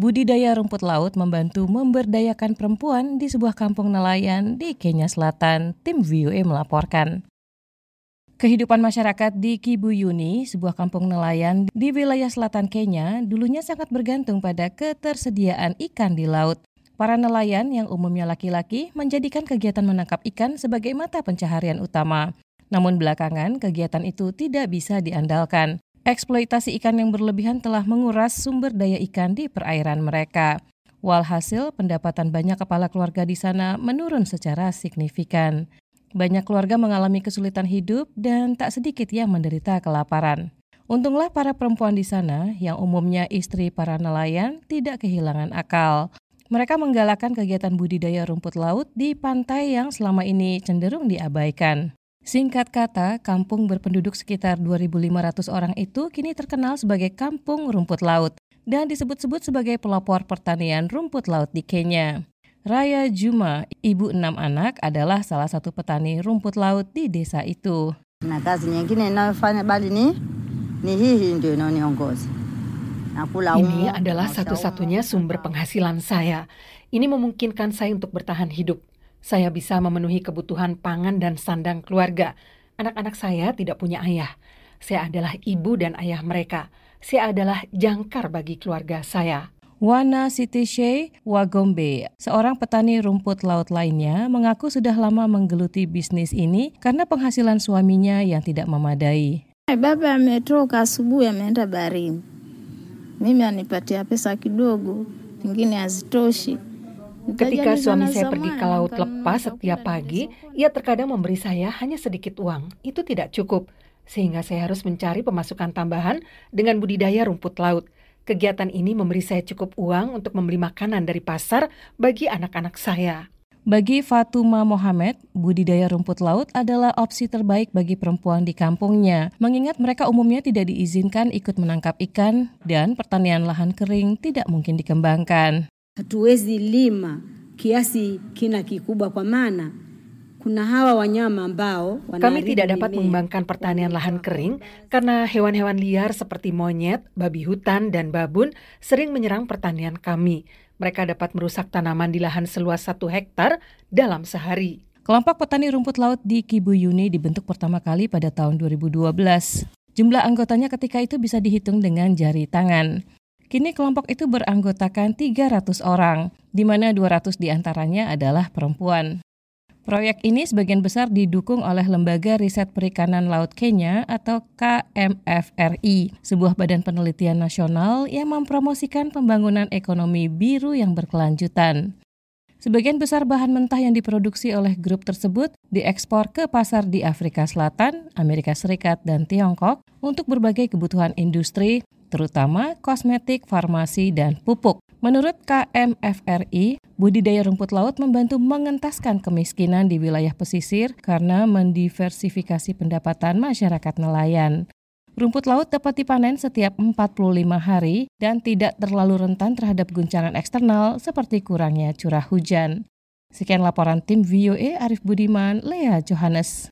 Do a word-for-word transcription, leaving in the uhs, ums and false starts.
Budidaya rumput laut membantu memberdayakan perempuan di sebuah kampung nelayan di Kenya Selatan, tim V O A melaporkan. Kehidupan masyarakat di Kibuyuni, sebuah kampung nelayan di wilayah selatan Kenya, dulunya sangat bergantung pada ketersediaan ikan di laut. Para nelayan yang umumnya laki-laki menjadikan kegiatan menangkap ikan sebagai mata pencaharian utama. Namun belakangan, kegiatan itu tidak bisa diandalkan. Eksploitasi ikan yang berlebihan telah menguras sumber daya ikan di perairan mereka. Walhasil, pendapatan banyak kepala keluarga di sana menurun secara signifikan. Banyak keluarga mengalami kesulitan hidup dan tak sedikit yang menderita kelaparan. Untunglah para perempuan di sana, yang umumnya istri para nelayan, tidak kehilangan akal. Mereka menggalakkan kegiatan budidaya rumput laut di pantai yang selama ini cenderung diabaikan. Singkat kata, kampung berpenduduk sekitar dua ribu lima ratus orang itu kini terkenal sebagai kampung rumput laut dan disebut-sebut sebagai pelopor pertanian rumput laut di Kenya. Raya Juma, ibu enam anak, adalah salah satu petani rumput laut di desa itu. Na kazi nyingine ninayofanya bali ni ni hii ndio inaniongoza. Ini adalah satu-satunya sumber penghasilan saya. Ini memungkinkan saya untuk bertahan hidup. Saya bisa memenuhi kebutuhan pangan dan sandang keluarga. Anak-anak saya tidak punya ayah. Saya adalah ibu dan ayah mereka. Saya adalah jangkar bagi keluarga saya. Wana Sitishe Wagombe, seorang petani rumput laut lainnya, mengaku sudah lama menggeluti bisnis ini karena penghasilan suaminya yang tidak memadai. Baba ametoka asubuhi ameenda baharini. Mimi anipatia pesa kidogo, nyingine hazitoshi. Ketika suami saya pergi ke laut lepas setiap pagi, ia terkadang memberi saya hanya sedikit uang. Itu tidak cukup, sehingga saya harus mencari pemasukan tambahan dengan budidaya rumput laut. Kegiatan ini memberi saya cukup uang untuk membeli makanan dari pasar bagi anak-anak saya. Bagi Fatuma Mohammed, budidaya rumput laut adalah opsi terbaik bagi perempuan di kampungnya, mengingat mereka umumnya tidak diizinkan ikut menangkap ikan dan pertanian lahan kering tidak mungkin dikembangkan. Hatuwezi lima kiasi kina kikubwa kwa maana kuna hawa wanyama ambao kami tidak dapat mengembangkan pertanian lahan kering karena hewan-hewan liar seperti monyet, babi hutan, dan babun sering menyerang pertanian kami. Mereka dapat merusak tanaman di lahan seluas satu hektar dalam sehari. Kelompok petani rumput laut di Kibuyuni dibentuk pertama kali pada tahun dua ribu dua belas. Jumlah anggotanya ketika itu bisa dihitung dengan jari tangan. Kini kelompok itu beranggotakan tiga ratus orang, di mana dua ratus diantaranya adalah perempuan. Proyek ini sebagian besar didukung oleh Lembaga Riset Perikanan Laut Kenya atau K M F R I, sebuah badan penelitian nasional yang mempromosikan pembangunan ekonomi biru yang berkelanjutan. Sebagian besar bahan mentah yang diproduksi oleh grup tersebut diekspor ke pasar di Afrika Selatan, Amerika Serikat, dan Tiongkok untuk berbagai kebutuhan industri, terutama kosmetik, farmasi, dan pupuk. Menurut K M F R I, budidaya rumput laut membantu mengentaskan kemiskinan di wilayah pesisir karena mendiversifikasi pendapatan masyarakat nelayan. Rumput laut dapat dipanen setiap empat puluh lima hari dan tidak terlalu rentan terhadap guncangan eksternal seperti kurangnya curah hujan. Sekian laporan tim V O A Arif Budiman, Lea Johannes.